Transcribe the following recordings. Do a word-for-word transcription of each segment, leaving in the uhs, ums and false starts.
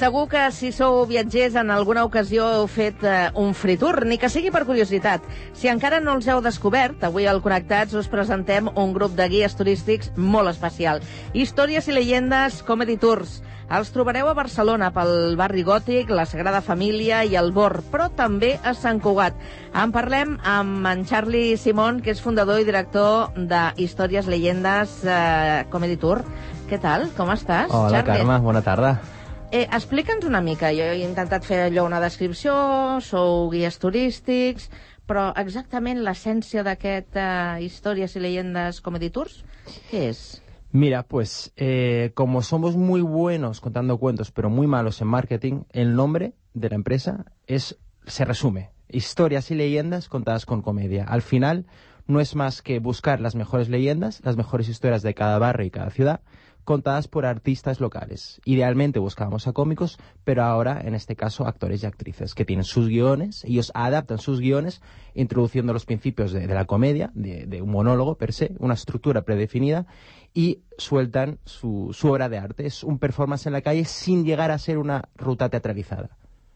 Segur que si sou viatgers en alguna ocasió heu fet eh, un free tour, ni que sigui per curiositat. Si encara no els heu descobert, avui al Connectats us presentem un grup de guies turístics molt especial. Històries i llegendes Comedy Tours. Els trobareu a Barcelona pel barri Gòtic, la Sagrada Família i el Bor, però també a Sant Cugat. En parlem amb en Charlie Simón, que és fundador i director de Històries, Llegendes, eh, Comedy Tour. Què tal? Com estàs, Hola, Charlie? Carme, bona tarda. Eh, Explica'ns una mica. Jo he intentat fer allò una descripció, sou guies turístics, però exactament l'essència d'aquest eh, Històries i Llegendes Comedy Tours, què és? Mira, pues eh, como somos muy buenos contando cuentos, pero muy malos en marketing, el nombre de la empresa es se resume. Historias y leyendas contadas con comedia. Al final no es más que buscar las mejores leyendas, las mejores historias de cada barrio y cada ciudad, contadas por artistas locales. Idealmente buscábamos a cómicos, pero ahora, en este caso, actores y actrices que tienen sus guiones, ellos adaptan sus guiones, introduciendo los principios de, de la comedia, de, de un monólogo per se, una estructura predefinida, y sueltan su, su obra de arte. Es un performance en la calle sin llegar a ser una ruta teatralizada.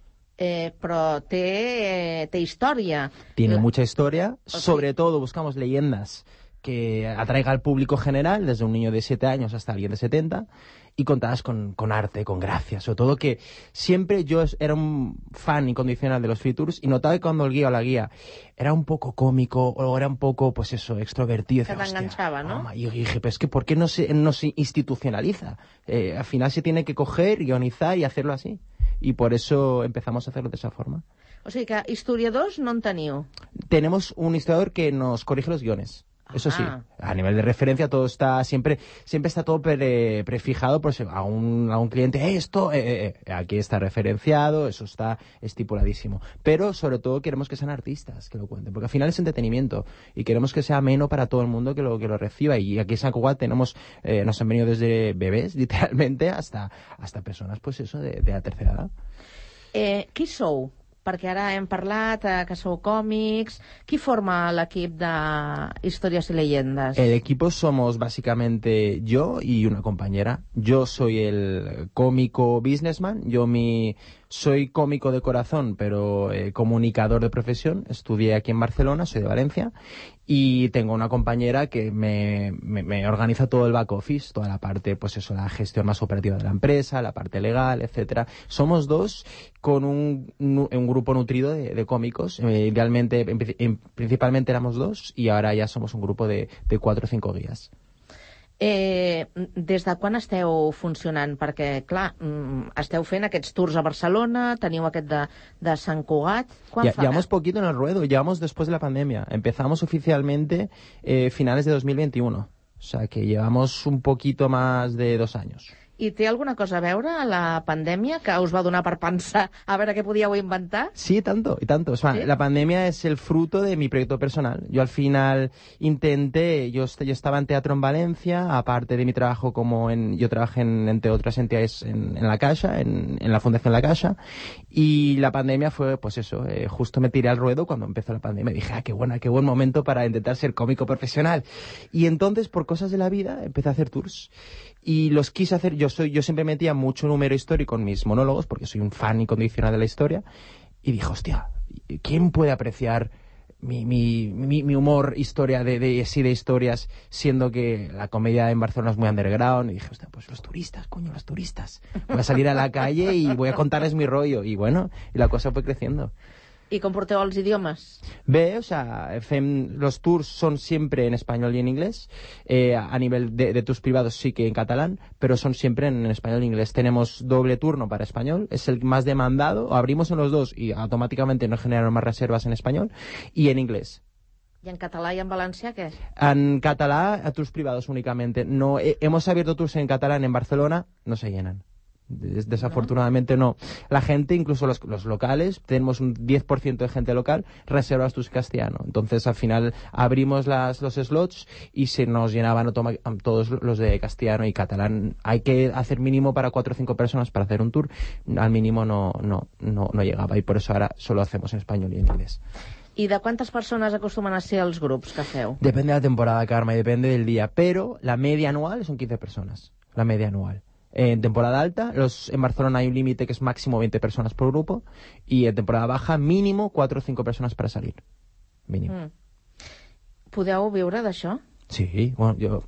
Eh, però té, eh, té història. Tiene La... mucha historia, O sobre sigui... todo buscamos leyendas que atraiga al público general, desde un niño de siete años hasta alguien de setenta, y contadas con, con arte, con gracia. Sobre todo que siempre yo era un fan incondicional de los free tours y notaba que cuando el guía o la guía era un poco cómico o era un poco, pues eso, extrovertido. Que te enganchaba, ¿no? Mama, y yo dije, pero es que ¿por qué no se, no se institucionaliza? Eh, al final se tiene que coger, guionizar y hacerlo así. Y por eso empezamos a hacerlo de esa forma. O sigui que historiadors no en teniu. Tenemos un historiador que nos corrige los guiones. Eso sí, Ah. a nivel de referencia todo está siempre siempre está todo pre, prefijado por si a un, a un cliente, eh, esto, eh, eh, aquí está referenciado, eso está estipuladísimo. Pero sobre todo queremos que sean artistas que lo cuenten, porque al final es entretenimiento y queremos que sea ameno para todo el mundo que lo que lo reciba. Y aquí en San Cugat tenemos, eh, nos han venido desde bebés, literalmente, hasta, hasta personas, pues eso, de, de la tercera edad. Eh, qui sou? Perquè ara hem parlat eh, que sou còmics. Qui forma l'equip de Històries i Llegendes? El equipo somos básicamente yo y una compañera. Yo soy el cómico businessman, yo mi soy cómico de corazón, pero eh, comunicador de profesión. Estudié aquí en Barcelona, soy de Valencia, y tengo una compañera que me, me, me organiza todo el back office, toda la parte, pues eso, la gestión más operativa de la empresa, la parte legal, etcétera. Somos dos con un, un grupo nutrido de, de cómicos. Eh, idealmente, en, en, principalmente éramos dos y ahora ya somos un grupo de, de cuatro o cinco guías. Eh, des de quan esteu funcionant? Perquè, clar, esteu fent aquests tours a Barcelona, teniu aquest de, de Sant Cugat. Quan ya, fa? Llevamos poquito en el ruedo, llevamos después de la pandemia. Empezamos oficialmente eh, finales de dos mil veintiuno. O sea que llevamos un poquito más de dos años. I té alguna cosa a veure la pandèmia que us va donar per pensar a veure què podíeu inventar? Sí, tanto, y tanto. O sea, ¿sí? La pandemia es el fruto de mi proyecto personal. Yo al final intenté, yo, yo estaba en teatro en Valencia, aparte de mi trabajo como en, yo trabajé en, entre otras entidades en, en La Caixa, en, en la Fundación La Caixa, y la pandemia fue, pues eso, eh, justo me tiré al ruedo cuando empezó la pandemia. Dije, ah, qué buena, qué buen momento para intentar ser cómico profesional. Y entonces, por cosas de la vida, empecé a hacer tours. Y los quise hacer, yo soy, yo siempre metía mucho número histórico en mis monólogos, porque soy un fan incondicional de la historia, y dije, hostia, ¿quién puede apreciar mi, mi, mi, mi humor, historia de, de, sí, de historias, siendo que la comedia en Barcelona es muy underground? Y dije, hostia, pues los turistas, coño, los turistas. Voy a salir a la calle y voy a contarles mi rollo. Y bueno, y la cosa fue creciendo. I com porteu els idiomes? Bé, o sea, fem, los tours son siempre en español y en inglés. Eh, a nivel de, de tours privados sí que en catalán, pero son siempre en, en español y inglés. Tenemos doble turno para español, es el más demandado. Abrimos en los dos y automáticamente nos generan más reservas en español y en inglés. ¿Y en catalán y en valencià qué? En catalán, a tours privados únicamente. No, eh, hemos abierto tours en catalán en Barcelona, no se llenan. Desafortunadamente no. La gente, incluso los, los locales, tenemos un diez por ciento de gente local reservas tus castellano. Entonces al final abrimos las, los slots y se nos llenaban todos los de castellano y catalán. Hay que hacer mínimo para cuatro o cinco personas para hacer un tour. Al mínimo no, no, no, no llegaba y por eso ahora solo hacemos en español y en inglés. I de quantes persones acostumen a ser els grups que feu? Depende de la temporada, Carme, y depende del día, pero la media anual son quince personas, la media anual. En temporada alta, los, en Barcelona hay un límite que es máximo veinte personas por grupo, y en temporada baja, mínimo cuatro o cinco personas para salir. Mínimo. Mm. Podeu viure d'això? Sí, bueno, yo...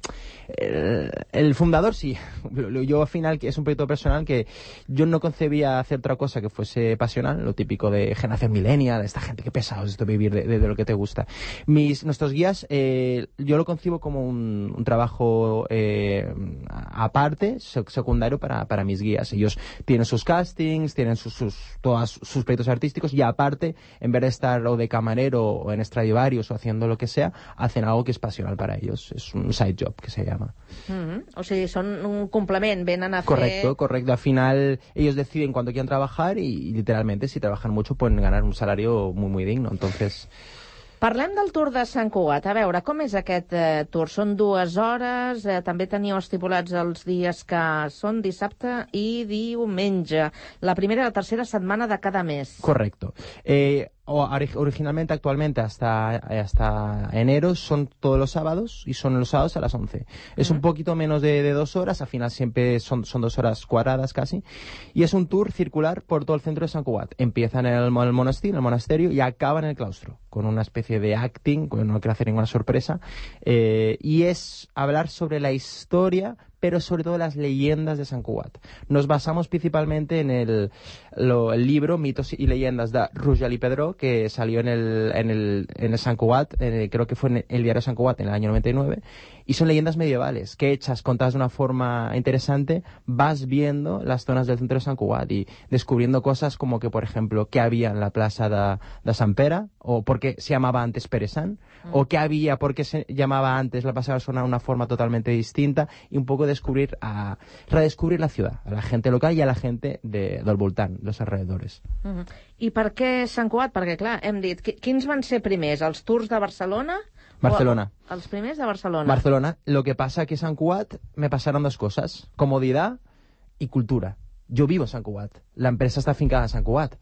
El, el fundador sí. Yo al final, que es un proyecto personal que yo no concebía hacer otra cosa que fuese pasional, lo típico de generación millennial, de esta gente que pesados esto vivir de, de, de lo que te gusta. Mis, nuestros guías, eh, yo lo concibo como un, un trabajo eh, aparte, secundario para, para mis guías. Ellos tienen sus castings, tienen sus, sus, todos sus proyectos artísticos y aparte, en vez de estar o de camarero o en Stradivarius o haciendo lo que sea, hacen algo que es pasional para ellos. Es un side job que se llama. Mm-hmm. O sigui, són un complement, venen a fer... Correcto, correcto. Al final ellos deciden cuándo quieren trabajar y, y literalmente si trabajan mucho pueden ganar un salario muy muy digno. Entonces... Parlem del Tour de Sant Cugat. A veure, com és aquest eh, tour? Són dues hores, eh, també teníeu estipulats els dies que són dissabte i diumenge. La primera i la tercera setmana de cada mes. Correcto. Eh... Originalmente, actualmente, hasta, hasta enero son todos los sábados y son los sábados a las once. Es un poquito menos de, de dos horas, al final siempre son, son dos horas cuadradas casi. Y es un tour circular por todo el centro de Sant Cugat. Empieza en el, el monasterio, en el monasterio y acaba en el claustro, con una especie de acting, no quiero hacer ninguna sorpresa. Eh, y es hablar sobre la historia, pero sobre todo las leyendas de Sant Cugat. Nos basamos principalmente en el, lo, el libro Mitos y Leyendas de Roger y Pedro, que salió en el, en el, en el Sant Cugat, en el, creo que fue en el diario Sant Cugat en el año noventa y nueve, y son leyendas medievales, que hechas, contadas de una forma interesante, vas viendo las zonas del centro de Sant Cugat y descubriendo cosas como que, por ejemplo, qué había en la plaza de, de Sant Pere, o por qué se llamaba antes Pere Sant, mm. o qué había, por qué se llamaba antes la plaza de Barcelona de una forma totalmente distinta, y un poco descubrir, a, redescubrir la ciudad, a la gente local y a la gente de, del voltant, los alrededores. Mm-hmm. I per què Sant Cugat? Perquè, clar, hem dit, quins van ser primers, els tours de Barcelona? Barcelona. O els primers de Barcelona. Barcelona. Lo que pasa que Sant Cugat me pasaron dos cosas, comodidad y cultura. Yo vivo en Sant Cugat, la empresa está afincada en Sant Cugat.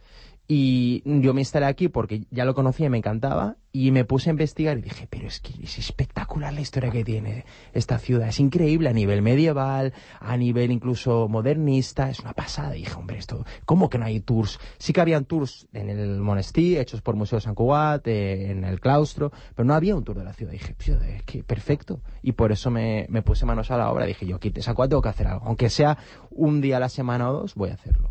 Y yo me instalé aquí porque ya lo conocía y me encantaba, y me puse a investigar y dije, pero es que es espectacular la historia que tiene esta ciudad, es increíble a nivel medieval, a nivel incluso modernista, es una pasada. Y dije, hombre, esto, ¿cómo que no hay tours? Sí que habían tours en el monestir, hechos por Museo de Sant Cugat, eh, en el claustro, pero no había un tour de la ciudad. Y dije, tío, es que perfecto. Y por eso me, me puse manos a la obra, dije, yo aquí en Sant Cugat tengo que hacer algo, aunque sea un día a la semana o dos, voy a hacerlo.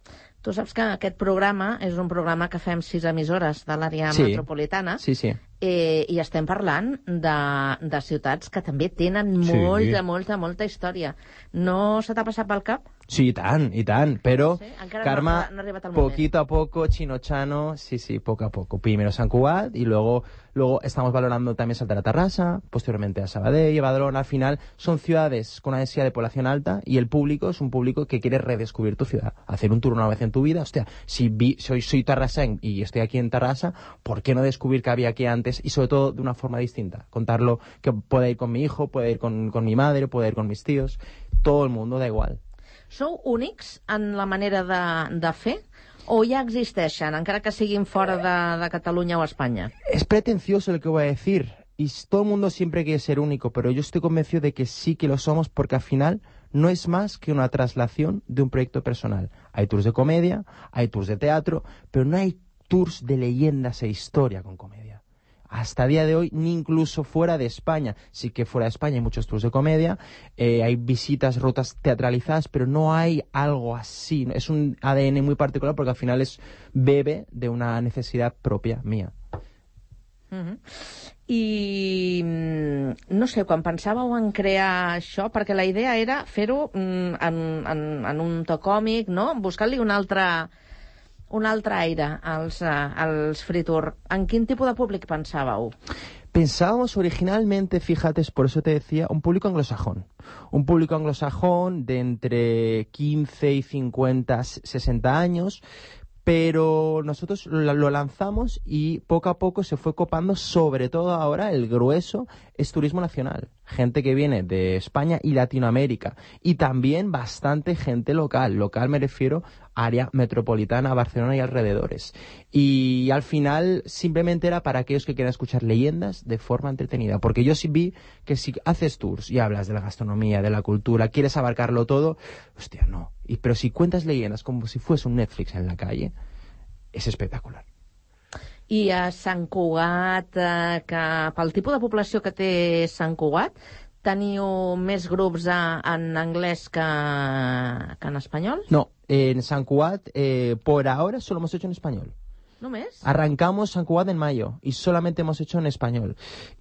Tu saps que aquest programa és un programa que fem sis emissores de l'àrea sí. metropolitana. Sí, sí. Eh, I estem parlant de, de ciutats que també tenen sí. molta, molta, molta història. No se t'ha passat pel cap? Sí, i tant, i tant, pero sí, Karma, no, no ha arribat el poquito a poco, chino-chano, sí, sí, poco a poco. Primero Sant Cugat y luego, luego estamos valorando también saltar a Tarrasa, posteriormente a Sabadell y Badalona. Al final son ciudades con una densidad de población alta y el público es un público que quiere redescubrir tu ciudad. Hacer un tour una vez en tu vida, hostia, si vi, soy, soy tarrasenc y estoy aquí en Tarrasa, ¿por qué no descubrir qué había aquí antes? Y sobre todo de una forma distinta. Contarlo, que pueda ir con mi hijo, puede ir con, con mi madre, puede ir con mis tíos, todo el mundo, da igual. Sou únics en la manera de, de fer? O ja existeixen, encara que siguin fora de, de Catalunya o Espanya? Es pretencioso lo que voy a decir. Y todo el mundo siempre quiere ser único, pero yo estoy convencido de que sí que lo somos, porque al final no es más que una traslación de un proyecto personal. Hay tours de comedia, hay tours de teatro, pero no hay tours de leyendas e historia con comedia. Hasta el día de hoy, ni incluso fuera de España. Sí que fuera de España hay muchos tours de comedia, eh, hay visitas, rutas teatralizadas, pero no hay algo así. Es un A D N muy particular porque al final es bebe de una necesidad propia mía. Uh-huh. I no sé, quan pensàveu en crear això, perquè la idea era fer-ho en, en, en un to còmic, no? Buscar-li un altre... un altre aire als, als Free Tour. ¿En quin tipus de públic pensàveu? Pensábamos originalmente, fíjate, por eso te decía, un público anglosajón. Un público anglosajón de entre quince y cincuenta, sesenta años, pero nosotros lo lanzamos y poco a poco se fue copando, sobre todo ahora el grueso es turismo nacional. gente que viene de España y Latinoamérica, y también bastante gente local. Local me refiero a área metropolitana, Barcelona y alrededores. Y al final simplemente era para aquellos que quieran escuchar leyendas de forma entretenida, porque yo sí vi que si haces tours y hablas de la gastronomía, de la cultura, quieres abarcarlo todo, hostia, no. Y, pero si cuentas leyendas como si fuese un Netflix en la calle, és espectacular. I a Sant Cugat, eh, que pel tipus de població que té Sant Cugat, teniu més grups a, en anglès que, que en espanyol? No, en Sant Cugat, eh, por ahora solo hemos hecho en español. ¿Només? Arrancamos Sant Cugat en mayo y solamente hemos hecho en español.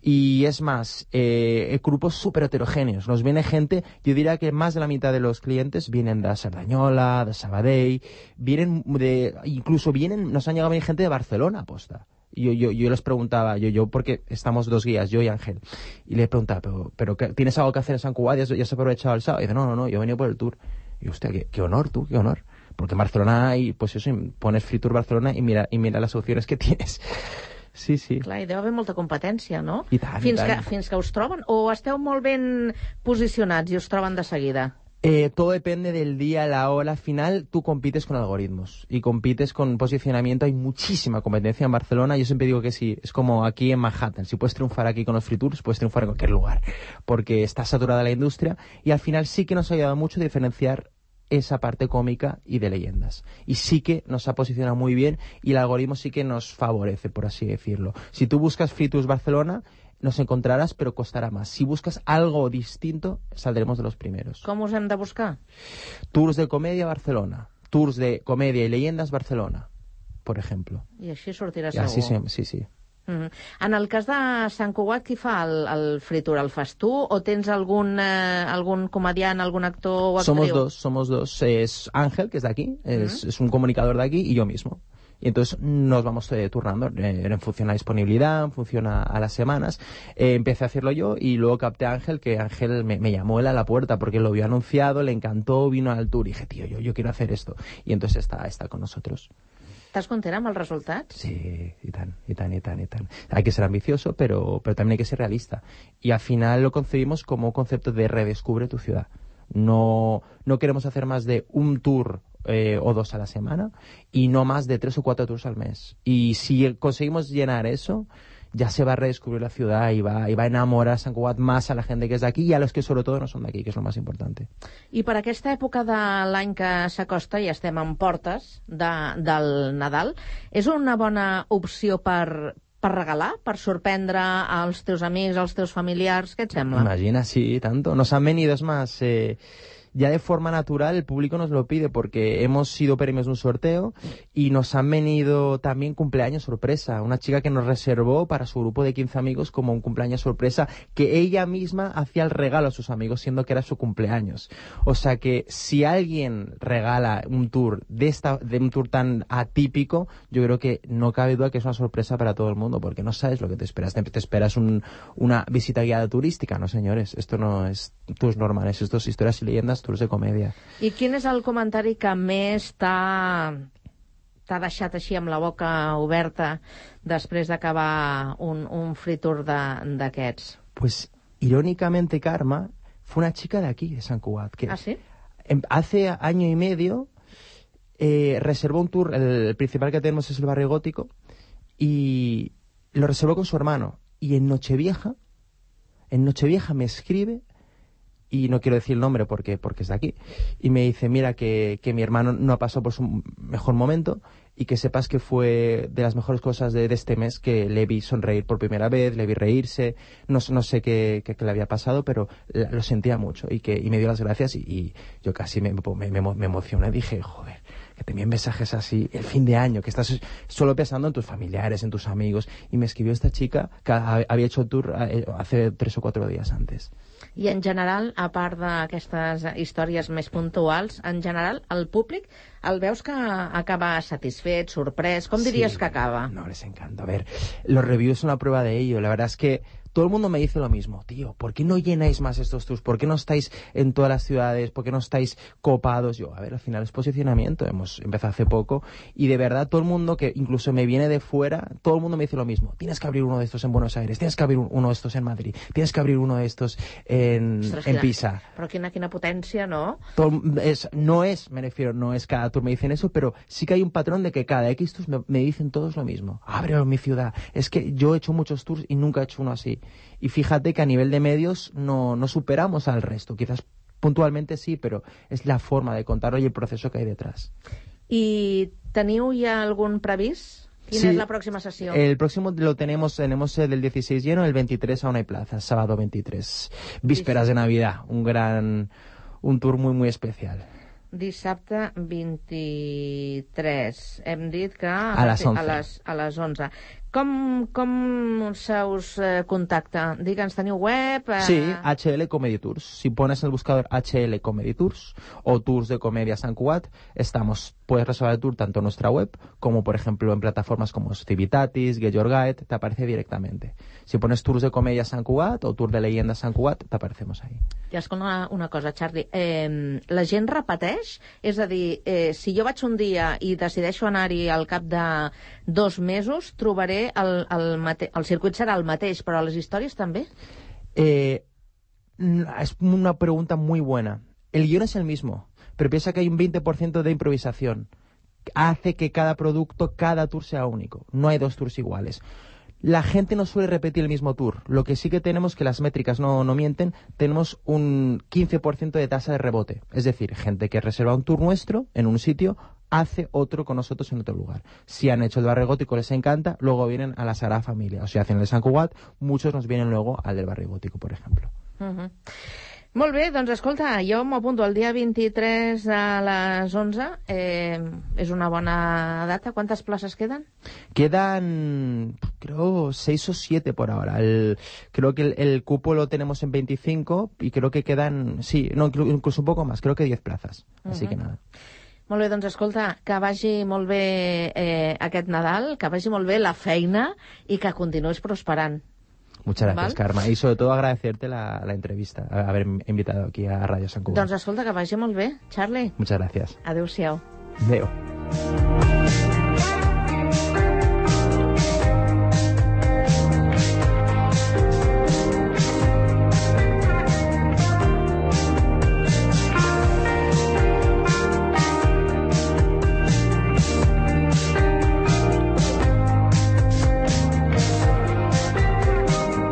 Y es más, eh, grupos súper heterogéneos. Nos viene gente, yo diría que más de la mitad de los clientes vienen de Cerdanyola, de Sabadell, vienen de, incluso vienen, nos han llegado a venir gente de Barcelona, posta. Yo, yo, yo les preguntaba, yo, yo, porque estamos dos guías, yo y Ángel, y le preguntaba, pero, pero ¿qué, ¿tienes algo que hacer en Sant Cugat? ¿Ya, ya se ha aprovechado el sábado? Y dice, no, no, no, yo he venido por el tour. Y yo, hostia, qué, qué honor tú, qué honor. Porque en Barcelona hay, pues eso, pones Free Tour Barcelona i mira, i mira les opcions que tienes. Sí, sí. Clar, hi deu haver molta competència, no? I tant, fins i tant. Que, fins que us troben, o esteu molt ben posicionats i us troben de seguida? Eh, todo depende del día, la hora. Al final tú compites con algoritmos y compites con posicionamiento. Hay muchísima competencia en Barcelona. Yo siempre digo que sí, es como aquí en Manhattan. Si puedes triunfar aquí con los free tours, puedes triunfar en cualquier lugar, porque está saturada la industria. Y al final sí que nos ha ayudado mucho a diferenciar esa parte cómica y de leyendas. Y sí que nos ha posicionado muy bien y el algoritmo sí que nos favorece, por así decirlo. Si tú buscas Free Tours Barcelona, nos encontrarás, pero costará más. Si buscas algo distinto, saldremos de los primeros. Com us hem de buscar? Tours de comedia Barcelona. Tours de comedia y leyendas Barcelona, por ejemplo. I així sortirà Y segur. así sí, sí, sí. Mm. En el cas de Sant Cugat, qui fa el, el free tour? El fas tu o tens algun, eh, algun comediant, algun actor o actriu? Somos dos, somos dos. Es Ángel, que es de aquí, es, Mm. es un comunicador de aquí, y yo mismo. Y entonces nos vamos eh, turnando eh, en función a la disponibilidad, en función a, a las semanas. Eh, empecé a hacerlo yo y luego capté a Ángel, que Ángel me, me llamó él a la puerta porque lo vio anunciado, le encantó, vino al tour y dije, tío, yo, yo quiero hacer esto. Y entonces está, está con nosotros. Estàs content amb els resultats? Sí, y tan, y tan, y tan, y tan. Hay que ser ambicioso, pero, pero también hay que ser realista. Y al final lo concebimos como un concepto de redescubre tu ciudad. No, no queremos hacer más de un tour eh, o dos a la semana y no más de tres o cuatro tours al mes. Y si conseguimos llenar eso, ya se va a redescubrir la ciudad y va, y va a enamorar Sant Cugat más a la gente que es de aquí y a los que sobre todo no son de aquí, que es lo más importante. I per aquesta època de l'any que s'acosta, ja estem en portes de, del Nadal, és una bona opció per, per regalar, per sorprendre als teus amics, als teus familiars? Què et sembla? Imagina, sí, tanto. Nos han venido, es más, eh, ya de forma natural el público nos lo pide porque hemos sido premios de un sorteo y nos han venido también cumpleaños sorpresa. Una chica que nos reservó para su grupo de quince amigos como un cumpleaños sorpresa, que ella misma hacía el regalo a sus amigos siendo que era su cumpleaños. O sea que si alguien regala un tour de esta de un tour tan atípico, yo creo que no cabe duda que es una sorpresa para todo el mundo, porque no sabes lo que te esperas. Te, te esperas un, una visita guiada turística, no señores, esto no es tours normales, esto es historias y leyendas, tours de comèdia. I quin és el comentari que més t'ha t'ha deixat així amb la boca oberta després d'acabar un, un free tour d'aquests? Pues, irónicamente, Karma fue una chica de aquí, de Sant Cugat. Que ¿Ah, sí? Hace año y medio eh, reservó un tour, el, el principal que tenemos es el Barrio Gótico, y lo reservó con su hermano. Y en Nochevieja, en Nochevieja me escribe, y no quiero decir el nombre porque, porque es de aquí, y me dice, mira, que, que mi hermano no ha pasado por su mejor momento y que sepas que fue de las mejores cosas de, de este mes, que le vi sonreír por primera vez, le vi reírse, no, no sé qué, qué, qué le había pasado, pero la, lo sentía mucho y que y me dio las gracias y, y yo casi me, me, me, me emocioné, dije, joder, que te envíen mensajes así el fin de año, que estás solo pensando en tus familiares, en tus amigos, y me escribió esta chica que había hecho el tour hace tres o cuatro días antes. I en general, a part d'aquestes històries més puntuals, en general el públic El veus que acaba satisfet, sorprès? Com diries sí, que acaba? No, les encanta. A ver, los reviews son la prueba de ello. La verdad es que todo el mundo me dice lo mismo. Tío, ¿por qué no llenáis más estos tours? ¿Por qué no estáis en todas las ciudades? ¿Por qué no estáis copados? Yo, a ver, al final es posicionamiento. Hemos empezado hace poco y de verdad todo el mundo que incluso me viene de fuera, todo el mundo me dice lo mismo. Tienes que abrir uno de estos en Buenos Aires, tienes que abrir uno de estos en Madrid, tienes que abrir uno de estos en, Ostres, en quina, Pisa. Però quina, quina potència, no? Todo, es, no es, me refiero, no es cada tour me dicen eso, pero sí que hay un patrón de que cada X tours me, me dicen todos lo mismo. Ábrelo en mi ciudad. Es que yo he hecho muchos tours y nunca he hecho uno así. Y fíjate que a nivel de medios no, no superamos al resto. Quizás puntualmente sí, pero es la forma de contarlo y el proceso que hay detrás. I teniu ja algun previst? Quina sí, és la pròxima sessió? El próximo lo tenemos, tenemos el del dieciséis lleno, el veintitrés aún hay plazas, sábado veintitrés. Vísperas de Navidad, un gran, un tour muy, muy especial. Dissabte vint-i-tres. Hem dit que... A les onze. A les, a les onze. Com, com se us eh, contacta? Digue'ns, teniu web? Eh... Sí, H L Comedy Tours. Si pones en el buscador H L Comedy Tours o Tours de Comedia Sant Cugat, estamos. Puedes reservar el tour tanto en nuestra web como, por ejemplo, en plataformas como Civitatis, Get Your Guide, te aparece directamente. Si pones Tours de Comedia Sant Cugat o Tour de Leyenda Sant Cugat, te aparecemos ahí. I escolta una, una cosa, Charlie. Eh, la gent repeteix? És a dir, eh, si jo vaig un dia i decideixo anar-hi al cap de dos mesos, trobaré el, el, mate... el circuit serà el mateix, però les històries també? Eh, es una pregunta muy buena. El guión es el mismo, pero piensa que hay un veinte por ciento de improvisación. Hace que cada producto, cada tour sea único. No hay dos tours iguales. La gente no suele repetir el mismo tour. Lo que sí que tenemos, que las métricas no, no mienten, tenemos un quince por ciento de tasa de rebote. Es decir, gente que reserva un tour nuestro en un sitio, hace otro con nosotros en otro lugar. Si han hecho el Barrio Gótico, les encanta, luego vienen a la Sagrada Familia. O sea, hacen el Sant Cugat, muchos nos vienen luego al del Barrio Gótico, por ejemplo. Uh-huh. Molt bé, doncs escolta, jo m'apunto el dia vint-i-tres a les onze. Eh, és una bona data. ¿Cuántas plazas quedan? Quedan, creo, seis o siete por ahora. El, creo que el, el cupo lo tenemos en veinticinco y creo que quedan, sí, no, incluso un poco más, creo que diez plazas. Así uh-huh. que nada. Molt bé, doncs escolta, que vagi molt bé eh, aquest Nadal, que vagi molt bé la feina i que continuïs prosperant. Muchas gracias, ¿Val? Carme. Y sobre todo agradecerte la, la entrevista, haber invitado aquí a Radio Sant Cugat. Doncs escolta, que vagi molt bé, Charlie. Muchas gracias. Adéu-siau. Adéu.